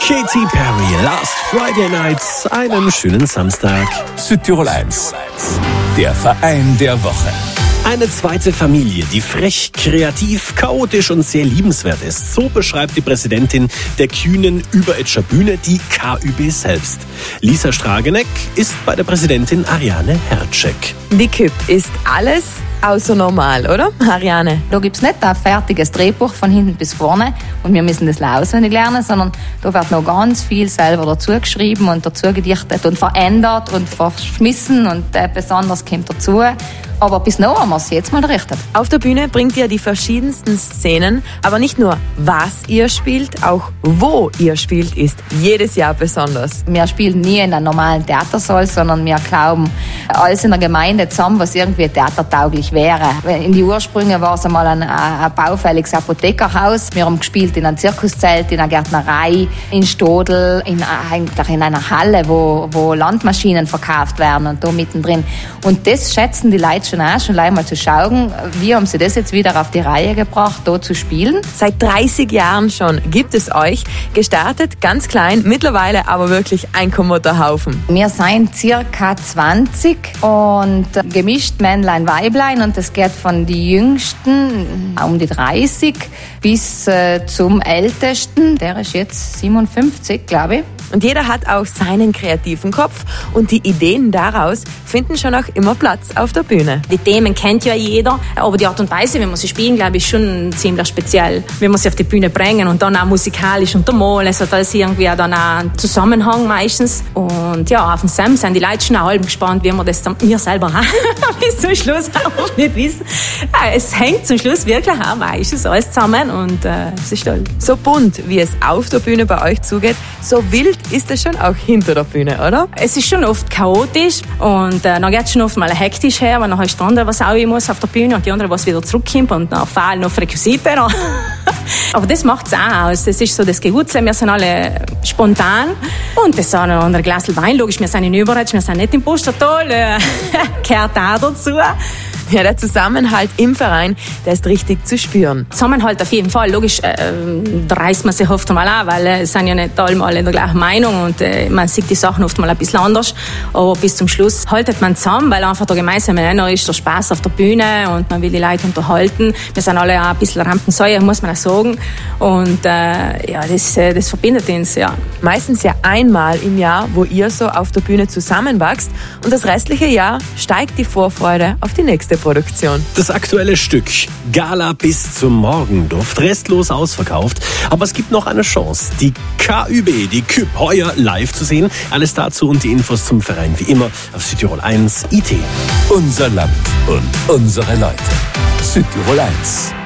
Katy Perry, Last Friday Night, einen schönen Samstag. Südtirol 1, der Verein der Woche. Eine zweite Familie, die frech, kreativ, chaotisch und sehr liebenswert ist. So beschreibt die Präsidentin der Kühnen Überetscher Bühne die KÜB selbst. Lisa Strageneck ist bei der Präsidentin Ariane Hercek. Die KÜB ist alles außer normal, oder, Ariane? Da gibt es nicht ein fertiges Drehbuch von hinten bis vorne und wir müssen das auswendig lernen, sondern da wird noch ganz viel selber dazu geschrieben und dazu gedichtet und verändert und verschmissen und besonders kommt dazu. Aber bis noch haben wir es jetzt mal errichtet. Auf der Bühne bringt ihr die verschiedensten Szenen, aber nicht nur, was ihr spielt, auch wo ihr spielt, ist jedes Jahr besonders. Wir spielen nie in einem normalen Theatersaal, sondern wir glauben alles in der Gemeinde zusammen, was irgendwie theatertauglich wäre. In die Ursprünge war es einmal ein baufälliges Apothekerhaus. Wir haben gespielt in einem Zirkuszelt, in einer Gärtnerei, in Stodel, eigentlich in einer Halle, wo Landmaschinen verkauft werden und da mittendrin. Und das schätzen die Leute schon gleich mal zu schauen, wie haben sie das jetzt wieder auf die Reihe gebracht, da zu spielen. Seit 30 Jahren schon gibt es euch. Gestartet ganz klein, mittlerweile aber wirklich ein kommoder Haufen. Wir sind circa 20 und gemischt Männlein, Weiblein und das geht von den Jüngsten um die 30 bis zum Ältesten, der ist jetzt 57, glaube ich. Und jeder hat auch seinen kreativen Kopf und die Ideen daraus finden schon auch immer Platz auf der Bühne. Die Themen kennt ja jeder, aber die Art und Weise, wie man sie spielen, glaube ich, schon ziemlich speziell. Wie man sie auf die Bühne bringen und dann auch musikalisch untermalen, also da ist irgendwie dann auch ein Zusammenhang meistens. Und ja, auf dem Sam sind die Leute schon auch halb gespannt, wie wir das dann, wir selber auch bis zum Schluss auch nicht wissen. Ja, es hängt zum Schluss wirklich auch meistens alles zusammen und es ist toll. So bunt, wie es auf der Bühne bei euch zugeht, so wild ist es schon auch hinter der Bühne, oder? Es ist schon oft chaotisch und dann geht es schon oft mal hektisch her, weil dann hast du die andere, was auch muss auf der Bühne und die andere, was wieder zurückkommt und dann fehlen noch Requisiten. Aber das macht es auch aus. Das ist so das Gewürze. Wir sind alle spontan und das ist auch noch ein Glas Wein. Logisch, wir sind in Überretsch, wir sind nicht im Pustertal. Gehört auch dazu. Ja, der Zusammenhalt im Verein, der ist richtig zu spüren. Zusammenhalt auf jeden Fall. Logisch, da reißt man sich oft mal an, weil es sind ja nicht alle in der gleichen Meinung und man sieht die Sachen oft mal ein bisschen anders. Aber bis zum Schluss haltet man zusammen, weil einfach der gemeinsame Nenner ist der Spaß auf der Bühne und man will die Leute unterhalten. Wir sind alle auch ein bisschen Rampensäuer, muss man auch sagen. Und ja, das verbindet uns, ja. Meistens ja einmal im Jahr, wo ihr so auf der Bühne zusammenwachst und das restliche Jahr steigt die Vorfreude auf die nächste Produktion. Das aktuelle Stück Gala bis zum Morgenduft, restlos ausverkauft. Aber es gibt noch eine Chance, die KÜB, die KÜB, heuer live zu sehen. Alles dazu und die Infos zum Verein wie immer auf Südtirol 1 IT. Unser Land und unsere Leute. Südtirol 1.